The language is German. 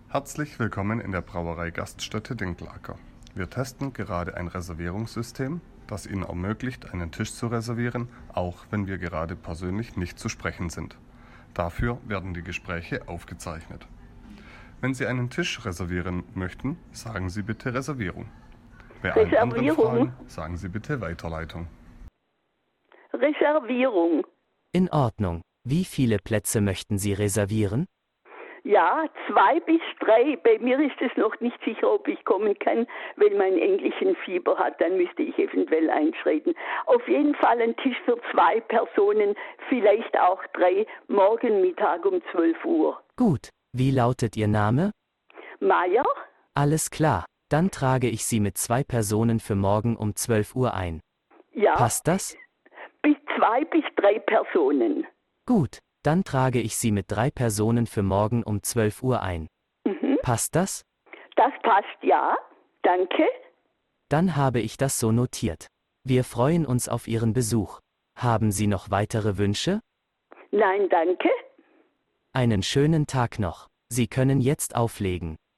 Herzlich willkommen in der Brauerei Gaststätte Dinklager. Wir testen gerade ein Reservierungssystem, das Ihnen ermöglicht, einen Tisch zu reservieren, auch wenn wir gerade persönlich nicht zu sprechen sind. Dafür werden die Gespräche aufgezeichnet. Wenn Sie einen Tisch reservieren möchten, sagen Sie bitte Reservierung. Bei allen anderen Fragen sagen Sie bitte Weiterleitung. Reservierung. In Ordnung. Wie viele Plätze möchten Sie reservieren? Ja, 2 bis 3. Bei mir ist es noch nicht sicher, ob ich kommen kann, weil mein Enkelchen Fieber hat. Dann müsste ich eventuell einschreiten. Auf jeden Fall ein Tisch für 2 Personen, vielleicht auch 3, morgen Mittag um 12 Uhr. Gut. Wie lautet Ihr Name? Meier? Alles klar. Dann trage ich Sie mit 2 Personen für morgen um 12 Uhr ein. Ja. Passt das? Bis 2 bis 3 Personen. Gut. Dann trage ich Sie mit 3 Personen für morgen um 12 Uhr ein. Passt das? Das passt, ja. Danke. Dann habe ich das so notiert. Wir freuen uns auf Ihren Besuch. Haben Sie noch weitere Wünsche? Nein, danke. Einen schönen Tag noch. Sie können jetzt auflegen.